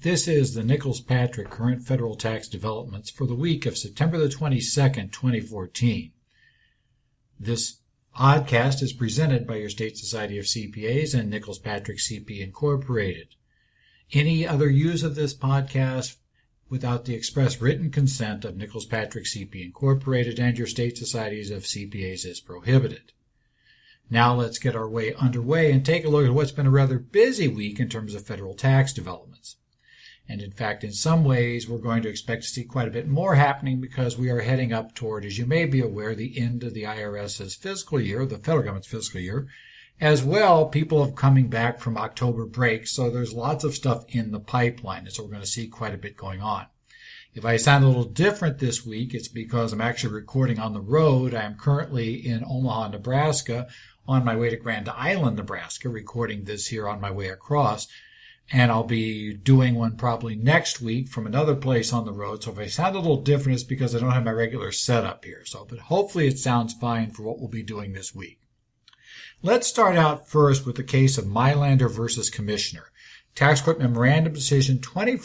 This is the Nichols-Patrick Current Federal Tax Developments for the week of September the 22nd, 2014. This podcast is presented by your State Society of CPAs and Nichols-Patrick CP Incorporated. Any other use of this podcast without the express written consent of Nichols-Patrick CP Incorporated and your State Societies of CPAs is prohibited. Now let's get our way underway and take a look at what's been a rather busy week in terms of federal tax developments. And in fact, in some ways, we're going to expect to see quite a bit more happening because we are heading up toward, as you may be aware, the end of the IRS's fiscal year, the federal government's fiscal year. As well, people are coming back from October break, so there's lots of stuff in the pipeline, and so we're going to see quite a bit going on. If I sound a little different this week, it's because I'm actually recording on the road. I am currently in Omaha, Nebraska, on my way to Grand Island, Nebraska, recording this here on my way across. And I'll be doing one probably next week from another place on the road. So if I sound a little different, it's because I don't have my regular setup here. But hopefully it sounds fine for what we'll be doing this week. Let's start out first with the case of Meilander versus Commissioner. Tax Court Memorandum Decision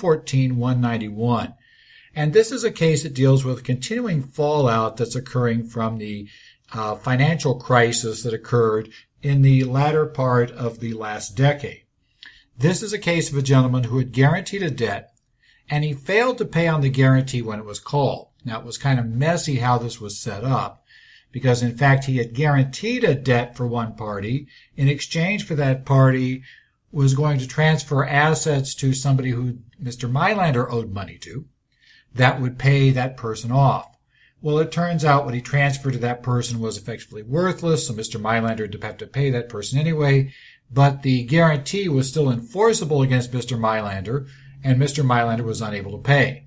2014-191. And this is a case that deals with continuing fallout that's occurring from the financial crisis that occurred in the latter part of the last decade. This is a case of a gentleman who had guaranteed a debt, and he failed to pay on the guarantee when it was called. Now, it was kind of messy how this was set up, because in fact he had guaranteed a debt for one party. In exchange for that party was going to transfer assets to somebody who Mr. Meilander owed money to that would pay that person off. Well, it turns out what he transferred to that person was effectively worthless, so Mr. Meilander would have to pay that person anyway. But the guarantee was still enforceable against Mr. Meilander, and Mr. Meilander was unable to pay.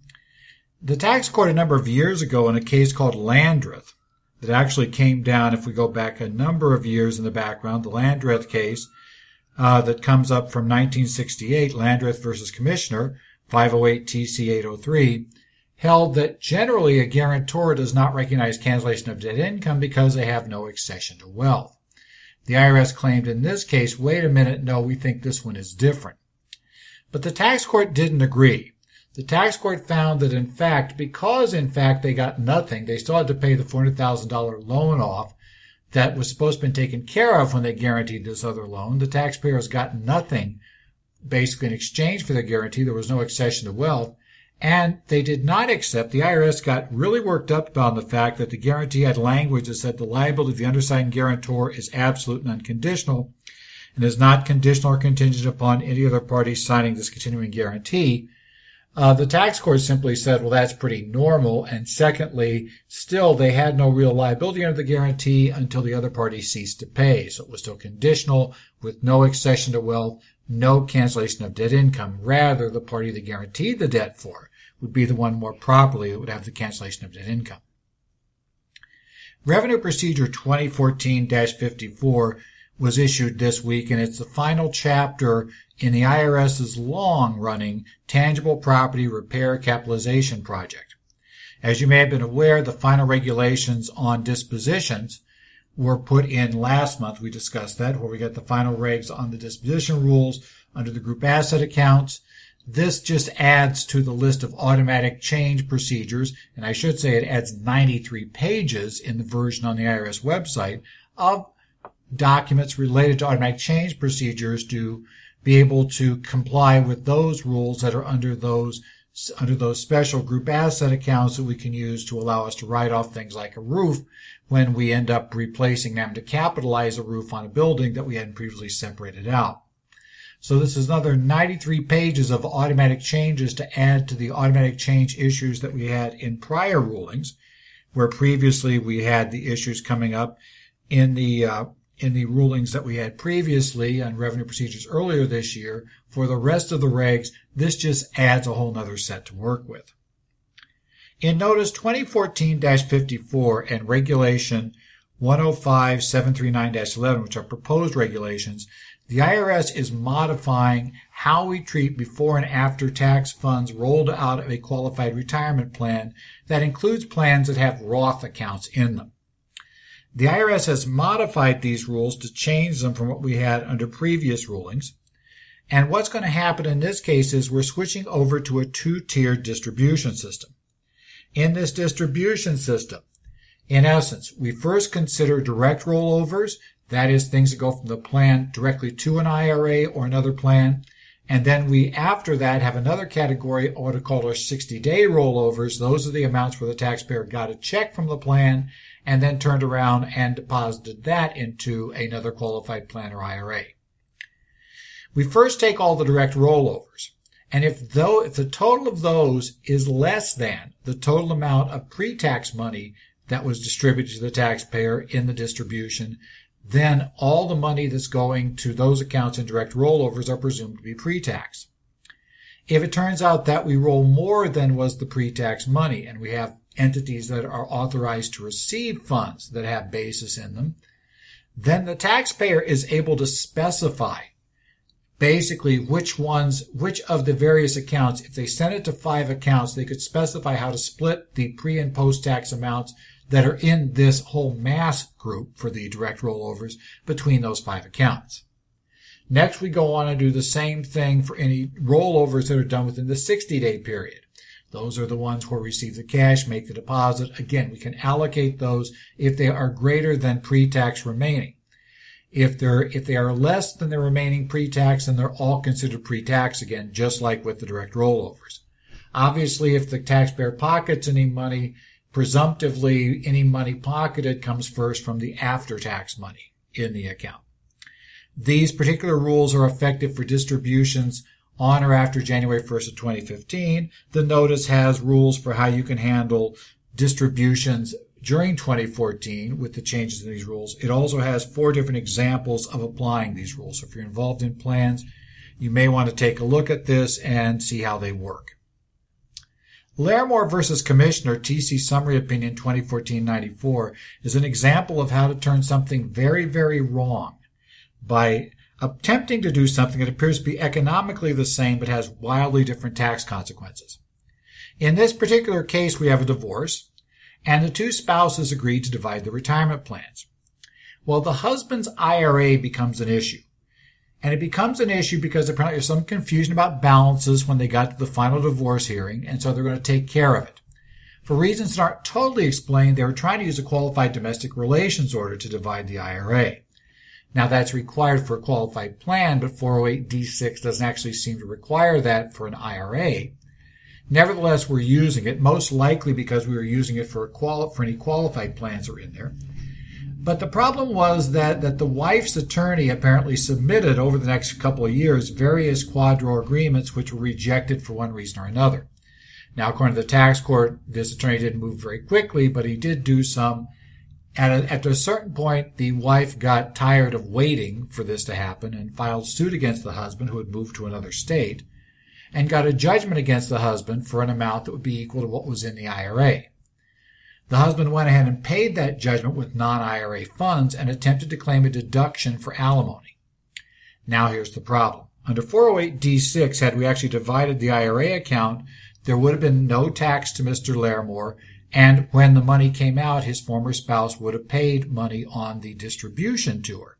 The tax court a number of years ago in a case called Landreth, that actually came down, if we go back a number of years in the background, the Landreth case that comes up from 1968, Landreth versus Commissioner, 508 TC 803, held that generally a guarantor does not recognize cancellation of debt income because they have no accession to wealth. The IRS claimed in this case, wait a minute, no, we think this one is different. But the tax court didn't agree. The tax court found that because they got nothing, they still had to pay the $400,000 loan off that was supposed to have been taken care of when they guaranteed this other loan. The taxpayers got nothing, basically in exchange for their guarantee. There was no accession to wealth. And they did not accept, the IRS got really worked up about the fact that the guarantee had language that said the liability of the undersigned guarantor is absolute and unconditional and is not conditional or contingent upon any other party signing this continuing guarantee. The tax court simply said, well, that's pretty normal. And secondly, still they had no real liability under the guarantee until the other party ceased to pay. So it was still conditional with no accession to wealth, no cancellation of debt income. Rather, the party that guaranteed the debt for would be the one more properly that would have the cancellation of debt income. Revenue Procedure 2014-54 was issued this week, and it's the final chapter in the IRS's long-running Tangible Property Repair Capitalization Project. As you may have been aware, the final regulations on dispositions were put in last month. We discussed that, where we got the final regs on the disposition rules under the group asset accounts. This just adds to the list of automatic change procedures, and I should say it adds 93 pages in the version on the IRS website of documents related to automatic change procedures to be able to comply with those rules that are under those special group asset accounts that we can use to allow us to write off things like a roof when we end up replacing them to capitalize a roof on a building that we hadn't previously separated out. So this is another 93 pages of automatic changes to add to the automatic change issues that we had in prior rulings, where previously we had the issues coming up in the rulings that we had previously on revenue procedures earlier this year. For the rest of the regs, this just adds a whole nother set to work with. In Notice 2014-54 and Regulation 105-739-11, which are proposed regulations, the IRS is modifying how we treat before and after tax funds rolled out of a qualified retirement plan that includes plans that have Roth accounts in them. The IRS has modified these rules to change them from what we had under previous rulings. And what's going to happen in this case is we're switching over to a two-tiered distribution system. In this distribution system, in essence, we first consider direct rollovers, that is, things that go from the plan directly to an IRA or another plan. And then we, after that, have another category, what are called our 60-day rollovers. Those are the amounts where the taxpayer got a check from the plan and then turned around and deposited that into another qualified plan or IRA. We first take all the direct rollovers. And if the total of those is less than the total amount of pre-tax money that was distributed to the taxpayer in the distribution, then all the money that's going to those accounts in direct rollovers are presumed to be pre-tax. If it turns out that we roll more than was the pre-tax money, and we have entities that are authorized to receive funds that have basis in them, then the taxpayer is able to specify basically which of the various accounts, if they sent it to 5 accounts, they could specify how to split the pre and post-tax amounts that are in this whole mass group for the direct rollovers between those 5 accounts. Next, we go on and do the same thing for any rollovers that are done within the 60-day period. Those are the ones where we receive the cash, make the deposit. Again, we can allocate those if they are greater than pre-tax remaining. If they are less than the remaining pre-tax, then they're all considered pre-tax again, just like with the direct rollovers. Obviously, if the taxpayer pockets any money, presumptively any money pocketed comes first from the after-tax money in the account. These particular rules are effective for distributions on or after January 1st of 2015. The notice has rules for how you can handle distributions during 2014 with the changes in these rules. It also has 4 different examples of applying these rules. So if you're involved in plans, you may want to take a look at this and see how they work. Larimore versus Commissioner, TC Summary Opinion 2014-94, is an example of how to turn something very, very wrong by attempting to do something that appears to be economically the same but has wildly different tax consequences. In this particular case, we have a divorce, and the 2 spouses agreed to divide the retirement plans. Well, the husband's IRA becomes an issue. And it becomes an issue because apparently there's some confusion about balances when they got to the final divorce hearing, and so they're going to take care of it. For reasons that aren't totally explained, they were trying to use a qualified domestic relations order to divide the IRA. Now, that's required for a qualified plan, but 408D6 doesn't actually seem to require that for an IRA. Nevertheless, we're using it, most likely because we were using it for any qualified plans that are in there. But the problem was that the wife's attorney apparently submitted over the next couple of years various quadro agreements which were rejected for one reason or another. Now, according to the tax court, this attorney didn't move very quickly, but he did do some. At a certain point, the wife got tired of waiting for this to happen and filed suit against the husband, who had moved to another state, and got a judgment against the husband for an amount that would be equal to what was in the IRA. The husband went ahead and paid that judgment with non-IRA funds and attempted to claim a deduction for alimony. Now here's the problem. Under 408D6, had we actually divided the IRA account, there would have been no tax to Mr. Larimore, and when the money came out, his former spouse would have paid money on the distribution to her.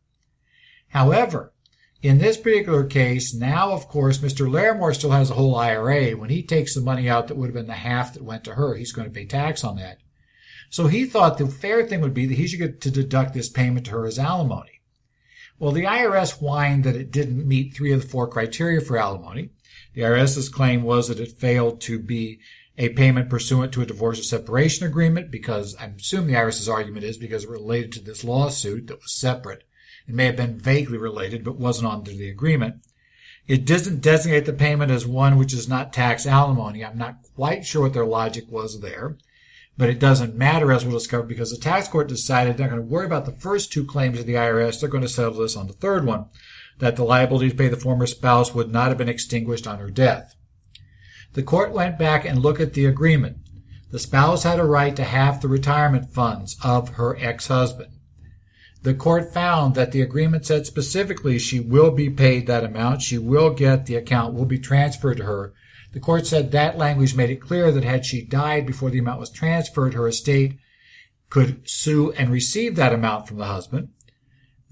However, in this particular case, now, of course, Mr. Larimore still has a whole IRA. When he takes the money out that would have been the half that went to her, he's going to pay tax on that. So he thought the fair thing would be that he should get to deduct this payment to her as alimony. Well, the IRS whined that it didn't meet 3 of the 4 criteria for alimony. The IRS's claim was that it failed to be a payment pursuant to a divorce or separation agreement, because I assume the IRS's argument is because it related to this lawsuit that was separate. It may have been vaguely related, but wasn't under the agreement. It doesn't designate the payment as one which is not tax alimony. I'm not quite sure what their logic was there, but it doesn't matter, as we'll discover, because the tax court decided they're not going to worry about the first 2 claims of the IRS. They're going to settle this on the third one, that the liability to pay the former spouse would not have been extinguished on her death. The court went back and looked at the agreement. The spouse had a right to half the retirement funds of her ex-husband. The court found that the agreement said specifically she will be paid that amount. She will get the account, will be transferred to her. The court said that language made it clear that had she died before the amount was transferred, her estate could sue and receive that amount from the husband.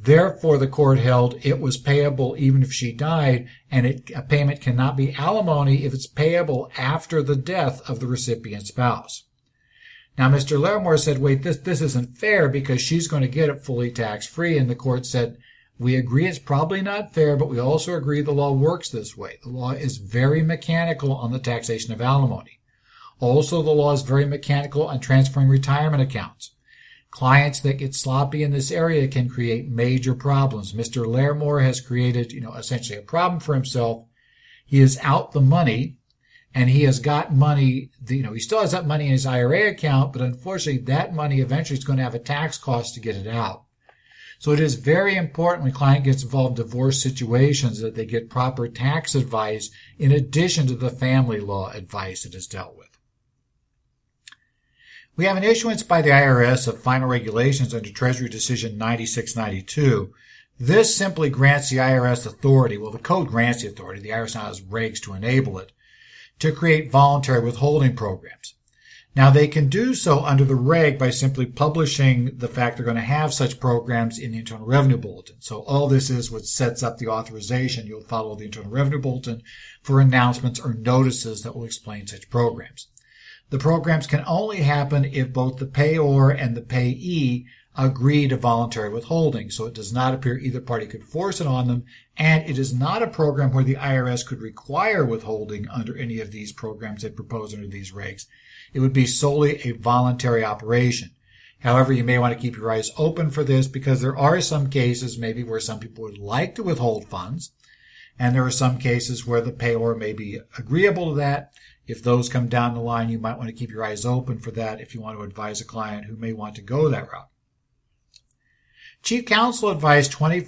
Therefore, the court held it was payable even if she died, and a payment cannot be alimony if it's payable after the death of the recipient spouse. Now, Mr. Larimore said, wait, this isn't fair because she's going to get it fully tax-free, and the court said, we agree it's probably not fair, but we also agree the law works this way. The law is very mechanical on the taxation of alimony. Also, the law is very mechanical on transferring retirement accounts. Clients that get sloppy in this area can create major problems. Mr. Larimore has created, essentially a problem for himself. He is out the money, and he has got money, he still has that money in his IRA account, but unfortunately that money eventually is going to have a tax cost to get it out. So it is very important when a client gets involved in divorce situations that they get proper tax advice in addition to the family law advice that is dealt with. We have an issuance by the IRS of final regulations under Treasury Decision 9692. This simply grants the IRS authority, the code grants the authority, the IRS now has regs to enable it, to create voluntary withholding programs. Now, they can do so under the reg by simply publishing the fact they're going to have such programs in the Internal Revenue Bulletin. So all this is what sets up the authorization. You'll follow the Internal Revenue Bulletin for announcements or notices that will explain such programs. The programs can only happen if both the payor and the payee agree to voluntary withholding. So it does not appear either party could force it on them, and it is not a program where the IRS could require withholding under any of these programs they propose under these regs. It would be solely a voluntary operation. However, you may want to keep your eyes open for this because there are some cases maybe where some people would like to withhold funds, and there are some cases where the payor may be agreeable to that. If those come down the line, you might want to keep your eyes open for that if you want to advise a client who may want to go that route. Chief Counsel Advice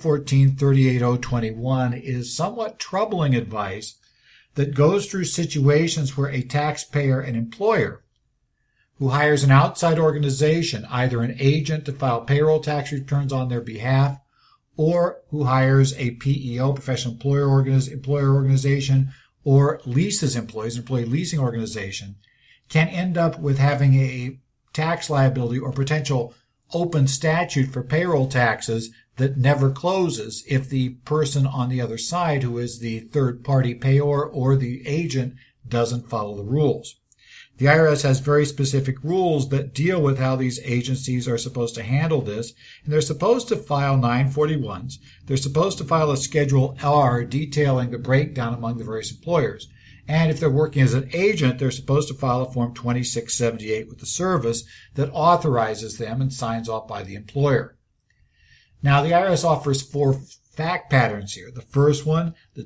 2014-38021 is somewhat troubling advice that goes through situations where a taxpayer and employer who hires an outside organization, either an agent to file payroll tax returns on their behalf, or who hires a PEO, professional employer organization, or leases employees, employee leasing organization, can end up with having a tax liability or potential open statute for payroll taxes that never closes if the person on the other side, who is the third-party payor or the agent, doesn't follow the rules. The IRS has very specific rules that deal with how these agencies are supposed to handle this, and they're supposed to file 941s. They're supposed to file a Schedule R detailing the breakdown among the various employers. And if they're working as an agent, they're supposed to file a Form 2678 with the service that authorizes them and signs off by the employer. Now, the IRS offers 4 fact patterns here. The first one, the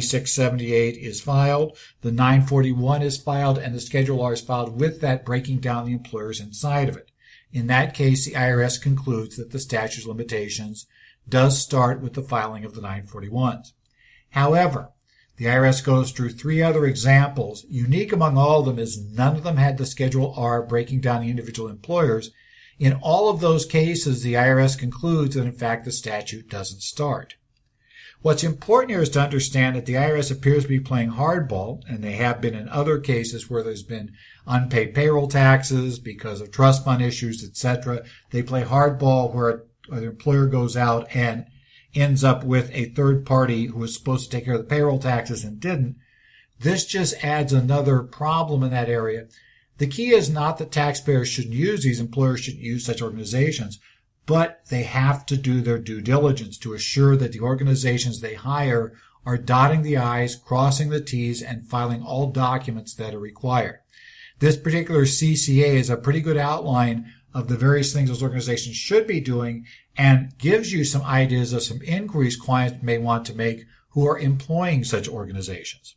2678 is filed, the 941 is filed, and the Schedule R is filed with that breaking down the employers inside of it. In that case, the IRS concludes that the statute of limitations does start with the filing of the 941s. However, the IRS goes through 3 other examples. Unique among all of them is none of them had the Schedule R breaking down the individual employers. In all of those cases, the IRS concludes that, in fact, the statute doesn't start. What's important here is to understand that the IRS appears to be playing hardball, and they have been in other cases where there's been unpaid payroll taxes because of trust fund issues, etc. They play hardball where the employer goes out and ends up with a third party who was supposed to take care of the payroll taxes and didn't. This just adds another problem in that area. The key is not that taxpayers shouldn't use these, employers shouldn't use such organizations, but they have to do their due diligence to assure that the organizations they hire are dotting the I's, crossing the T's, and filing all documents that are required. This particular CCA is a pretty good outline of the various things those organizations should be doing and gives you some ideas of some inquiries clients may want to make who are employing such organizations.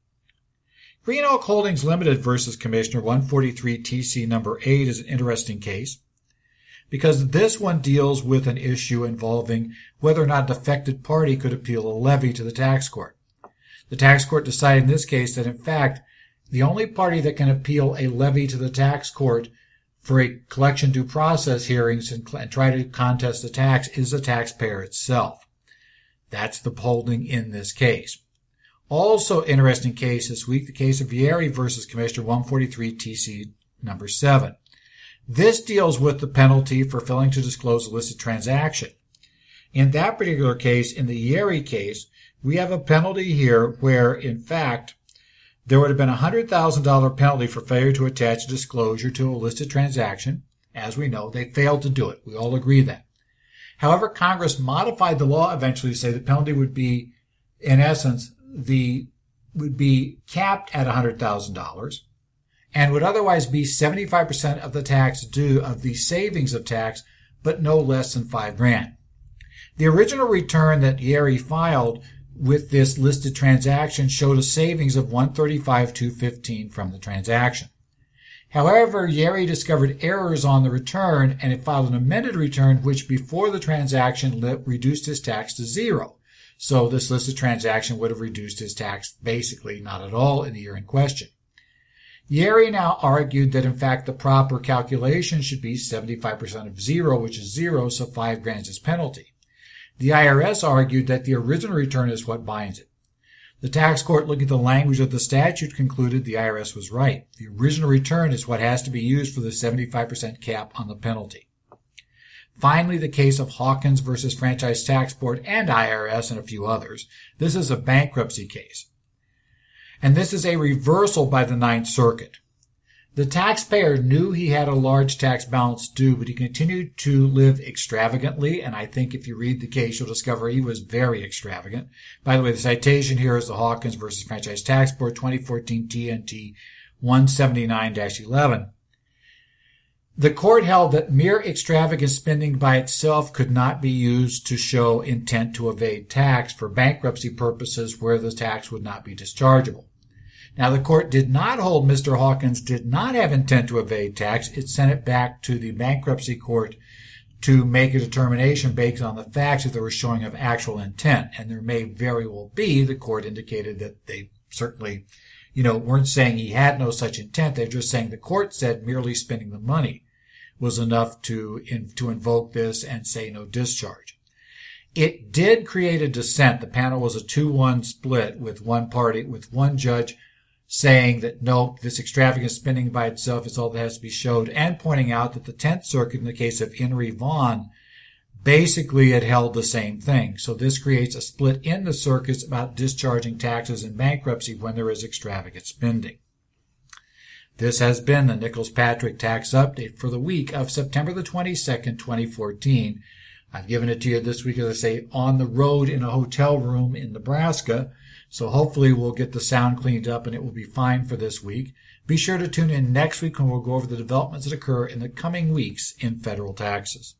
Green Oak Holdings Limited versus Commissioner 143 TC number 8 is an interesting case because this one deals with an issue involving whether or not a defected party could appeal a levy to the tax court. The tax court decided in this case that, in fact, the only party that can appeal a levy to the tax court for a collection due process hearings and try to contest the tax is the taxpayer itself. That's the holding in this case. Also interesting case this week, the case of Vieri versus Commissioner 143 TC number 7. This deals with the penalty for failing to disclose a illicit transaction. In that particular case, in the Yeri case, we have a penalty here where, in fact, there would have been a $100,000 penalty for failure to attach a disclosure to a listed transaction. As we know, they failed to do it. We all agree that. However, Congress modified the law eventually to say the penalty would be, in essence, would be capped at $100,000 and would otherwise be 75% of the tax due of the savings of tax, but no less than $5,000. The original return that Yeri filed with this listed transaction showed a savings of $135,215 from the transaction. However, Yeri discovered errors on the return and it filed an amended return which before the transaction reduced his tax to zero. So this listed transaction would have reduced his tax basically not at all in the year in question. Yeri now argued that in fact the proper calculation should be 75% of zero, which is zero, so $5,000 is his penalty. The IRS argued that the original return is what binds it. The tax court, looking at the language of the statute, concluded the IRS was right. The original return is what has to be used for the 75% cap on the penalty. Finally, the case of Hawkins versus Franchise Tax Board and IRS and a few others. This is a bankruptcy case. And this is a reversal by the Ninth Circuit. The taxpayer knew he had a large tax balance due, but he continued to live extravagantly, and I think if you read the case, you'll discover he was very extravagant. By the way, the citation here is the Hawkins versus Franchise Tax Board, 2014 TNT 179-11. The court held that mere extravagant spending by itself could not be used to show intent to evade tax for bankruptcy purposes where the tax would not be dischargeable. Now, the court did not hold Mr. Hawkins did not have intent to evade tax. It sent it back to the bankruptcy court to make a determination based on the facts that there was showing of actual intent. And there may very well be, the court indicated that they certainly, weren't saying he had no such intent. They're just saying the court said merely spending the money was enough to invoke this and say no discharge. It did create a dissent. The panel was a 2-1 split with one judge saying that no, this extravagant spending by itself is all that has to be showed, and pointing out that the 10th Circuit, in the case of Henry Vaughn, basically had held the same thing. So this creates a split in the circuits about discharging taxes in bankruptcy when there is extravagant spending. This has been the Nichols-Patrick Tax Update for the week of September the 22nd, 2014. I've given it to you this week, as I say, on the road in a hotel room in Nebraska. So hopefully we'll get the sound cleaned up and it will be fine for this week. Be sure to tune in next week when we'll go over the developments that occur in the coming weeks in federal taxes.